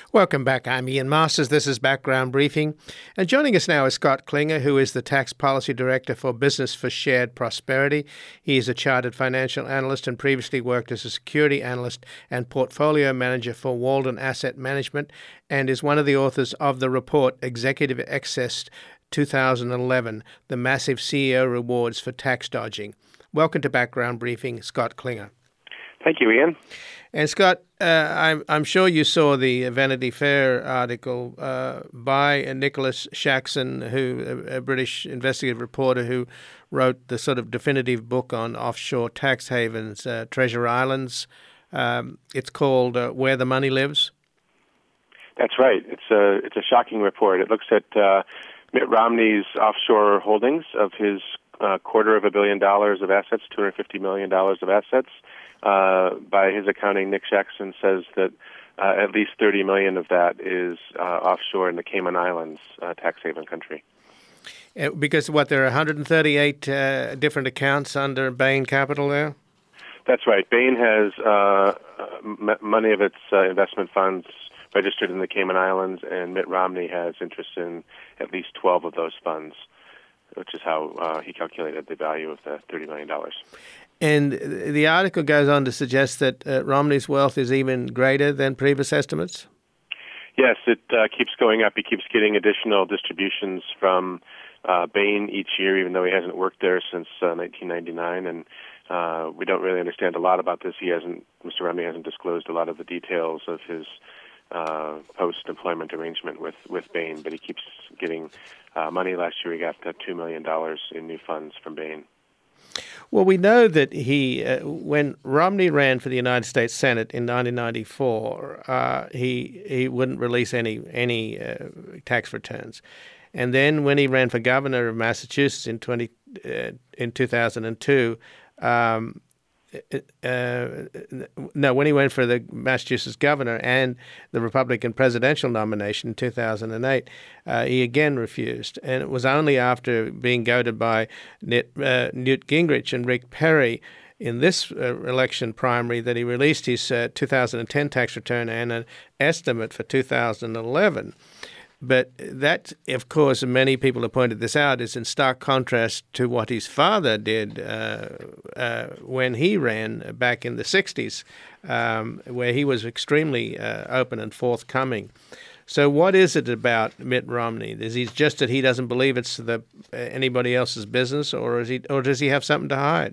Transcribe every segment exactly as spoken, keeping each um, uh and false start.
Welcome back. I'm Ian Masters. This is Background Briefing. And joining us now is Scott Klinger, who is the Tax Policy Director for Business for Shared Prosperity. He is a chartered financial analyst and previously worked as a security analyst and portfolio manager for Walden Asset Management, and is one of the authors of the report Executive Excess twenty eleven, The Massive C E O Rewards for Tax Dodging. Welcome to Background Briefing, Scott Klinger. Thank you, Ian. And Scott, uh, I'm I'm sure you saw the Vanity Fair article uh, by Nicholas Shaxson, who a, a British investigative reporter who wrote the sort of definitive book on offshore tax havens, uh, Treasure Islands. Um, it's called uh, Where the Money Lives. That's right. It's a it's a shocking report. It looks at uh, Mitt Romney's offshore holdings of his uh, quarter of a billion dollars of assets, two hundred fifty million dollars of assets. Uh, by his accounting, Nick Shaxson says that uh, at least thirty million dollars of that is uh, offshore in the Cayman Islands, uh, tax haven country. Uh, because, what, there are one hundred thirty-eight uh, different accounts under Bain Capital there? That's right. Bain has uh, m- money of its uh, investment funds registered in the Cayman Islands, and Mitt Romney has interest in at least twelve of those funds, which is how uh, he calculated the value of the thirty million dollars. And the article goes on to suggest that uh, Romney's wealth is even greater than previous estimates? Yes, it uh, keeps going up. He keeps getting additional distributions from uh, Bain each year, even though he hasn't worked there since uh, nineteen ninety-nine. And uh, we don't really understand a lot about this. He hasn't, Mister Romney hasn't disclosed a lot of the details of his uh, post-employment arrangement with, with Bain, but he keeps getting uh, money. Last year he got uh, two million dollars in new funds from Bain. Well, we know that he, uh, when Romney ran for the United States Senate in nineteen ninety-four, uh, he he wouldn't release any any uh, tax returns, and then when he ran for governor of Massachusetts in twenty uh, in two thousand two. Um, Uh, no, when he went for the Massachusetts governor and the Republican presidential nomination in two thousand eight, uh, he again refused. And it was only after being goaded by Newt, uh, Newt Gingrich and Rick Perry in this uh, election primary that he released his uh, two thousand ten tax return and an estimate for two thousand eleven. But that, of course, and many people have pointed this out, is in stark contrast to what his father did uh, uh, when he ran back in the sixties, um, where he was extremely uh, open and forthcoming. So what is it about Mitt Romney? Is he just that he doesn't believe it's the, uh, anybody else's business, or is he, or does he have something to hide?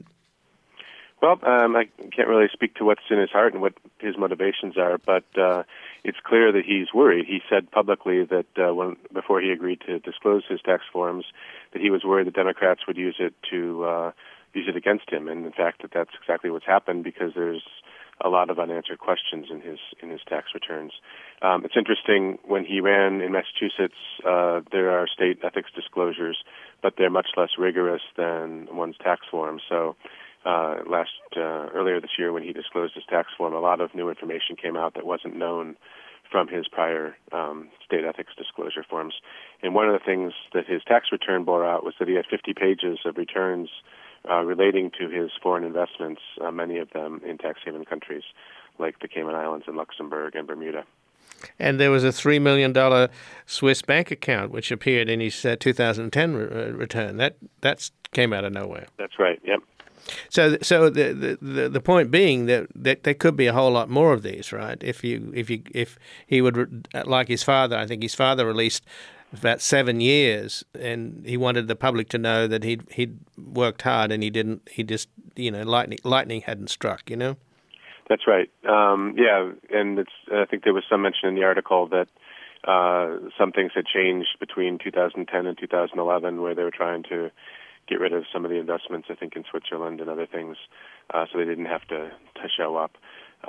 Well, um, I can't really speak to what's in his heart and what his motivations are, but uh, it's clear that he's worried. He said publicly that uh, when before he agreed to disclose his tax forms, that he was worried the Democrats would use it to uh, use it against him. And in fact, that that's exactly what's happened, because there's a lot of unanswered questions in his in his tax returns. Um, it's interesting, when he ran in Massachusetts, uh, there are state ethics disclosures, but they're much less rigorous than one's tax forms. So. Uh, last uh, earlier this year, when he disclosed his tax form, a lot of new information came out that wasn't known from his prior um, state ethics disclosure forms. And one of the things that his tax return bore out was that he had fifty pages of returns uh, relating to his foreign investments, uh, many of them in tax haven countries like the Cayman Islands and Luxembourg and Bermuda. And there was a three million dollars Swiss bank account which appeared in his uh, two thousand ten re- return. That that's came out of nowhere. That's right. Yep. So, so the, the the point being that, that there could be a whole lot more of these, right? If you if you if he would, like his father, I think his father released about seven years, and he wanted the public to know that he'd he'd worked hard, and he didn't. He just you know lightning lightning hadn't struck, you know. That's right. Um, yeah, and it's I think there was some mention in the article that uh, some things had changed between two thousand ten and two thousand eleven, where they were trying to get rid of some of the investments, I think, in Switzerland and other things, uh, so they didn't have to, to show up.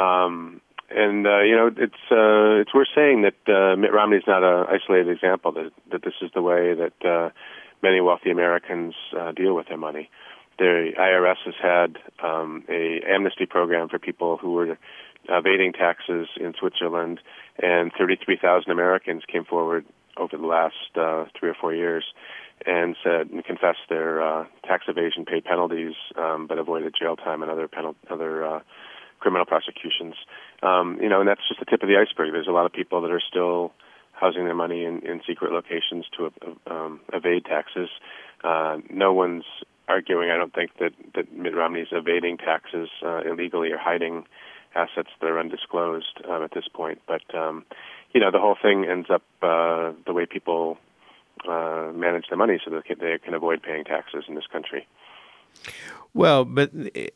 Um, and, uh, you know, it's uh, it's worth saying that uh, Mitt Romney is not an isolated example, that, that this is the way that uh, many wealthy Americans uh, deal with their money. The I R S has had um, a amnesty program for people who were evading taxes in Switzerland, and thirty-three thousand Americans came forward over the last uh, three or four years and said and confessed their uh, tax evasion, paid penalties, um, but avoided jail time and other penal- other uh, criminal prosecutions. Um, you know, and that's just the tip of the iceberg. There's a lot of people that are still housing their money in, in secret locations to um, evade taxes. Uh, no one's arguing, I don't think, that, that Mitt Romney's evading taxes uh, illegally or hiding assets that are undisclosed uh, at this point. But, um, you know, the whole thing ends up uh, the way people uh, manage their money so that they can, they can avoid paying taxes in this country. Well, but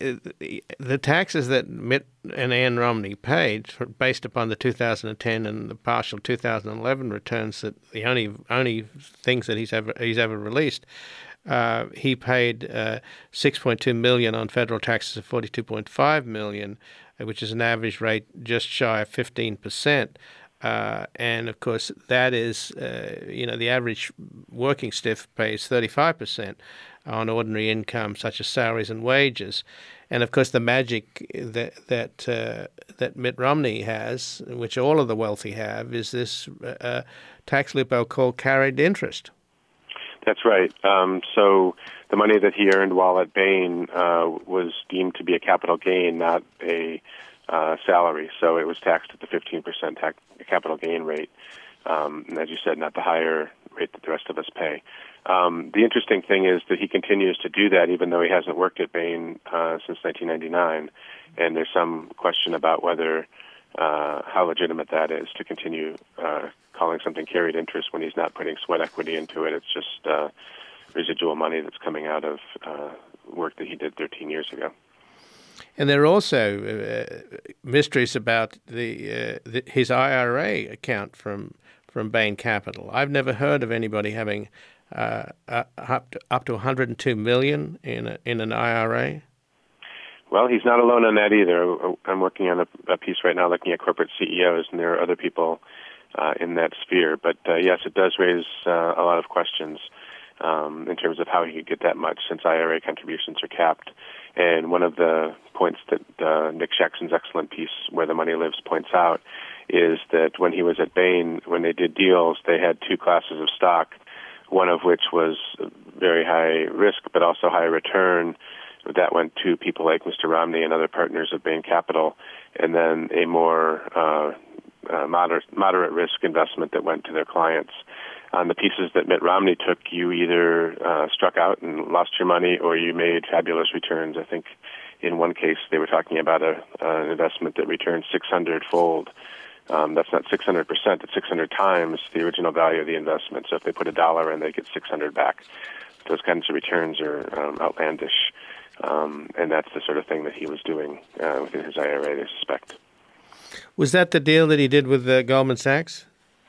the taxes that Mitt and Ann Romney paid, based upon the two thousand ten and the partial two thousand eleven returns, that the only only things that he's ever he's ever released, uh, he paid uh, six point two million on federal taxes of forty-two point five million, which is an average rate just shy of fifteen percent. Uh, and of course, that is, uh, you know, the average working stiff pays thirty-five percent on ordinary income, such as salaries and wages. And of course, the magic that that uh, that Mitt Romney has, which all of the wealthy have, is this uh, tax loophole called carried interest. That's right. Um, so the money that he earned while at Bain uh, was deemed to be a capital gain, not a uh, salary. So it was taxed at the fifteen percent tax, capital gain rate. Um, and as you said, not the higher rate that the rest of us pay. Um, the interesting thing is that he continues to do that even though he hasn't worked at Bain uh, since nineteen ninety-nine. And there's some question about whether uh, how legitimate that is to continue uh, calling something carried interest when he's not putting sweat equity into it. It's just uh, residual money that's coming out of uh, work that he did thirteen years ago. And there are also uh, mysteries about the, uh, the his I R A account from from Bain Capital. I've never heard of anybody having uh, uh, up to up to one hundred two million in a, in an I R A. Well, he's not alone on that either. I'm working on a, a piece right now looking at corporate C E Os, and there are other people uh, in that sphere. But uh, yes, it does raise uh, a lot of questions um, in terms of how he could get that much, since I R A contributions are capped. And one of the points that uh, Nick Jackson's excellent piece, Where the Money Lives, points out is that when he was at Bain, when they did deals, they had two classes of stock, one of which was very high risk but also high return. That went to people like Mister Romney and other partners of Bain Capital, and then a more uh, uh, moderate, moderate risk investment that went to their clients. On the pieces that Mitt Romney took, you either uh, struck out and lost your money or you made fabulous returns. I think in one case they were talking about a, uh, an investment that returned six hundred fold. Um, that's not six hundred percent, it's six hundred times the original value of the investment. So if they put a dollar in, they get six hundred back. Those kinds of returns are um, outlandish. Um, and that's the sort of thing that he was doing uh, within his I R A, I suspect. Was that the deal that he did with uh, Goldman Sachs?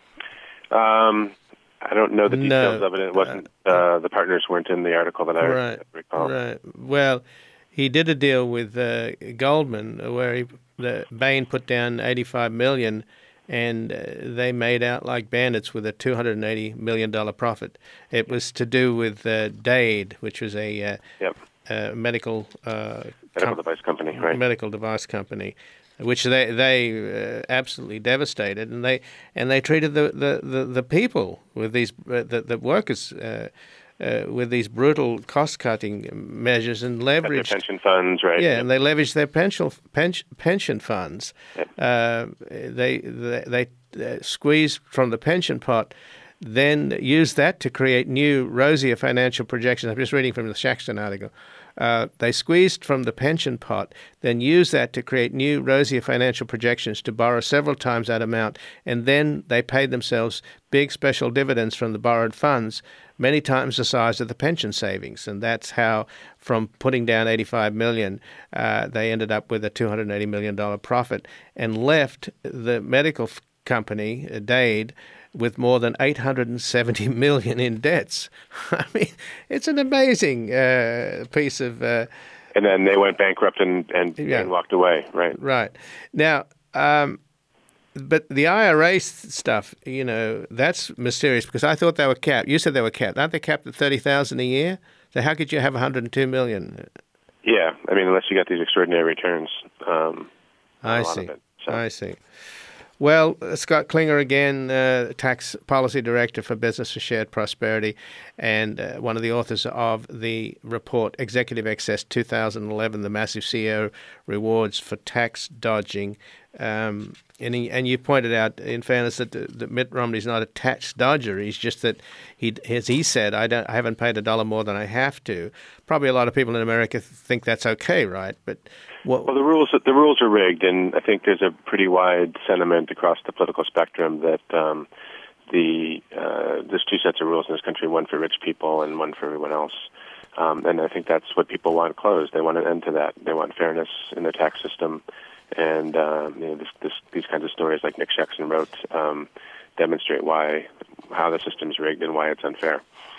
Um, I don't know the details no. of it. It wasn't uh, the partners weren't in the article that I right. recall. Right. Well, he did a deal with uh, Goldman where he, the Bain put down eighty-five million dollars, and uh, they made out like bandits with a two hundred eighty million dollars profit. It was to do with uh, Dade, which was a uh, yep. uh, medical uh, medical com- device company, right? Medical device company, which they they uh, absolutely devastated, and they and they treated the, the, the, the people with these uh, the, the workers uh, uh, with these brutal cost cutting measures and leveraged their pension funds, right? Yeah, yep. and they leveraged their pension pension, pension funds. Yep. Uh, they they, they uh, squeezed from the pension pot, then used that to create new rosier financial projections. I'm just reading from the Shaxton article. Uh, they squeezed from the pension pot, then used that to create new rosier financial projections to borrow several times that amount, and then they paid themselves big special dividends from the borrowed funds, many times the size of the pension savings. And that's how, from putting down eighty-five million dollars, uh, they ended up with a two hundred eighty million dollars profit and left the medical f- company, uh, Dade, with more than eight hundred seventy million dollars in debts. I mean, it's an amazing uh, piece of... Uh, and then they went bankrupt and, and, yeah. and walked away, right? Right. Now, um, but the I R A stuff, you know, that's mysterious because I thought they were capped. You said they were capped. Aren't they capped at thirty thousand dollars a year? So how could you have one hundred two million dollars? Yeah. I mean, unless you got these extraordinary returns. Um, I a lot see. of it, so. I see. Well, uh, Scott Klinger again, uh, Tax Policy Director for Business for Shared Prosperity, and uh, one of the authors of the report Executive Excess two thousand eleven, the Massive C E O Rewards for Tax Dodging. Um, and, he, and you pointed out, in fairness, that, that Mitt Romney's not a tax dodger. He's just that, he, as he said, I, don't, I haven't paid a dollar more than I have to. Probably a lot of people in America think that's okay, right? But what, well, the rules the rules are rigged, and I think there's a pretty wide sentiment across the political spectrum that um, the uh, there's two sets of rules in this country: one for rich people and one for everyone else. Um, and I think that's what people want closed. They want an end to that. They want fairness in their tax system. And uh, you know, this, this, these kinds of stories, like Nick Shexon wrote, um, demonstrate why, how the system's rigged and why it's unfair.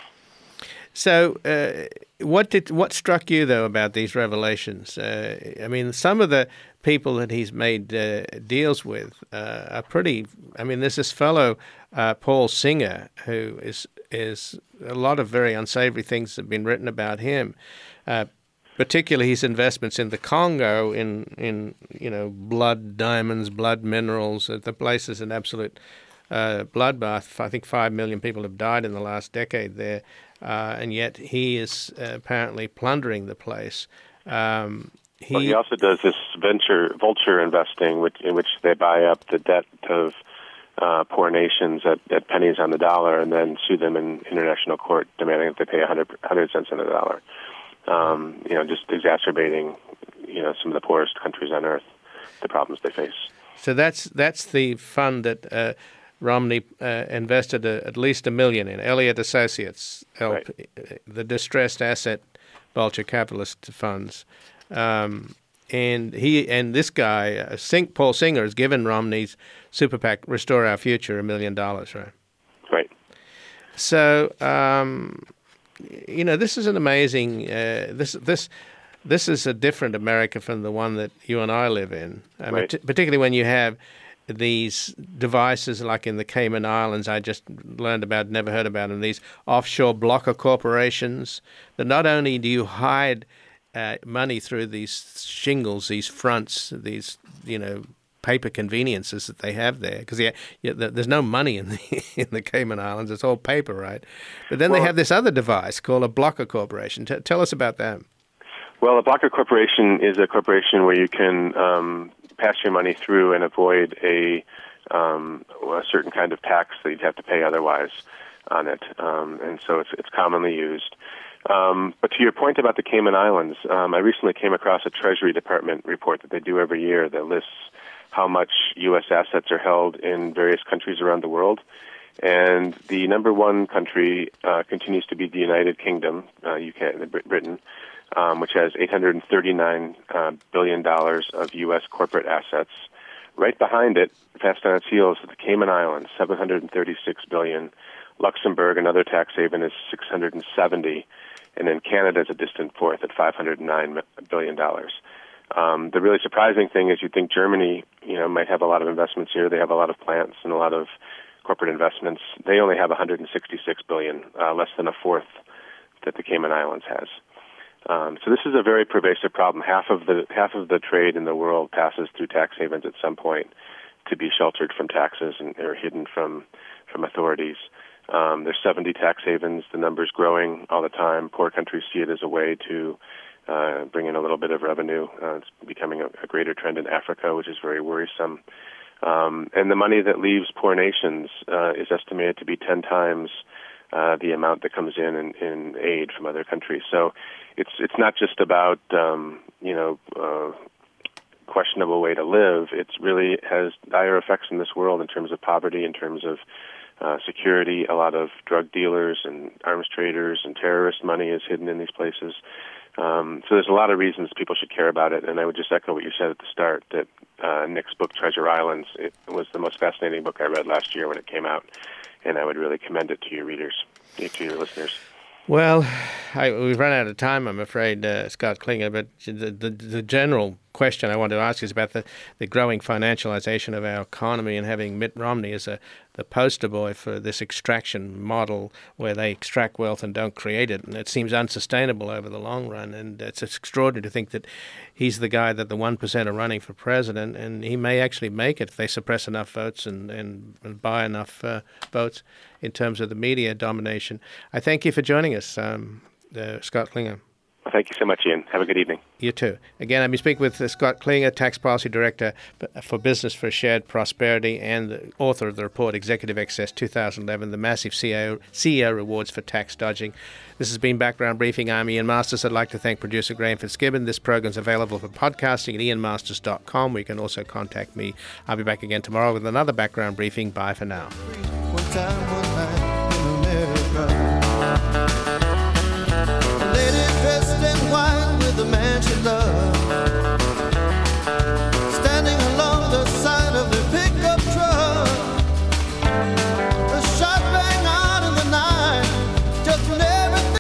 So, uh, what did what struck you though about these revelations? Uh, I mean, some of the people that he's made uh, deals with uh, are pretty. I mean, there's this fellow uh, Paul Singer who is is a lot of very unsavory things have been written about him. Uh, Particularly his investments in the Congo, in, in you know blood diamonds, blood minerals. The place is an absolute uh, bloodbath. I think five million people have died in the last decade there, uh, and yet he is uh, apparently plundering the place. Um, he, well, he also does this venture vulture investing, which, in which they buy up the debt of uh, poor nations at, at pennies on the dollar, and then sue them in international court, demanding that they pay one hundred, one hundred cents on the dollar. Um, you know, just exacerbating, you know, some of the poorest countries on earth, the problems they face. So that's that's the fund that uh, Romney uh, invested a, at least a million in. Elliott Associates, L P, right. The distressed asset vulture capitalist funds, um, and he and this guy, uh, Sing, Paul Singer, has given Romney's super PAC Restore Our Future a million dollars, right? Right. So. Um, You know, this is an amazing. Uh, this this this is a different America from the one that you and I live in. I mean, right. t- particularly when you have these devices like in the Cayman Islands. I just learned about, never heard about them. These offshore blocker corporations that not only do you hide uh, money through these shingles, these fronts, these you know. paper conveniences that they have there, because yeah, yeah, there's no money in the in the Cayman Islands. It's all paper, right? But then well, they have this other device called a blocker corporation. T- tell us about that. Well, a blocker corporation is a corporation where you can um, pass your money through and avoid a, um, a certain kind of tax that you'd have to pay otherwise on it, um, and so it's it's commonly used. Um, but to your point about the Cayman Islands, um, I recently came across a Treasury Department report that they do every year that lists how much U S assets are held in various countries around the world. And the number one country uh, continues to be the United Kingdom, uh, U K, Britain, um, which has eight hundred thirty-nine uh, billion dollars of U S corporate assets. Right behind it, fast on its heels, is the Cayman Islands, seven hundred thirty-six billion dollars. Luxembourg, another tax haven, is six hundred seventy, and then Canada is a distant fourth at five hundred nine billion dollars. Um, the really surprising thing is you'd think Germany, you know, might have a lot of investments here. They have a lot of plants and a lot of corporate investments. They only have one hundred sixty-six billion dollars, uh, less than a fourth that the Cayman Islands has. Um, so this is a very pervasive problem. Half of the half of the trade in the world passes through tax havens at some point to be sheltered from taxes and or hidden from from authorities. Um, there's seventy tax havens. The number's growing all the time. Poor countries see it as a way to uh, bring in a little bit of revenue. Uh, it's becoming a, a greater trend in Africa, which is very worrisome. Um, and the money that leaves poor nations uh, is estimated to be ten times uh, the amount that comes in, in in aid from other countries. So it's it's not just about um, you know uh, questionable way to live. It really has dire effects in this world in terms of poverty, in terms of uh, security. A lot of drug dealers and arms traders and terrorist money is hidden in these places. Um, so there's a lot of reasons people should care about it, and I would just echo what you said at the start, that uh, Nick's book, Treasure Islands, it was the most fascinating book I read last year when it came out, and I would really commend it to your readers, to your listeners. Well, I, we've run out of time, I'm afraid, uh, Scott Klinger, but the, the, the general question I want to ask is about the, the growing financialization of our economy, and having Mitt Romney as a the poster boy for this extraction model where they extract wealth and don't create it. And it seems unsustainable over the long run. And it's extraordinary to think that he's the guy that the one percent are running for president, and he may actually make it if they suppress enough votes and, and, and buy enough uh, votes in terms of the media domination. I thank you for joining us, um, uh, Scott Klinger. Well, thank you so much, Ian. Have a good evening. You too. Again, I've been speaking with uh, Scott Klinger, Tax Policy Director for Business for Shared Prosperity and the author of the report Executive Excess twenty eleven, the massive C E O, C E O rewards for tax dodging. This has been Background Briefing. I'm Ian Masters. I'd like to thank producer Graham Fitzgibbon. This program is available for podcasting at ian masters dot com, where you can also contact me. I'll be back again tomorrow with another Background Briefing. Bye for now. One time, one night in America. Lady dressed in white with the man she loved.